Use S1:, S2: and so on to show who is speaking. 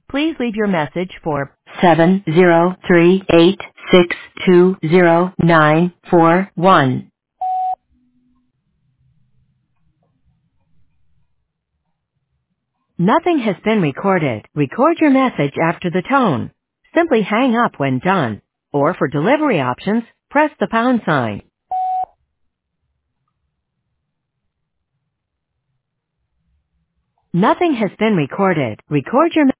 S1: Please leave your message for 70386209141. Nothing has been recorded. Record your message after the tone. Simply hang up when done. Or for delivery options, press the pound sign. Nothing has been recorded. Record your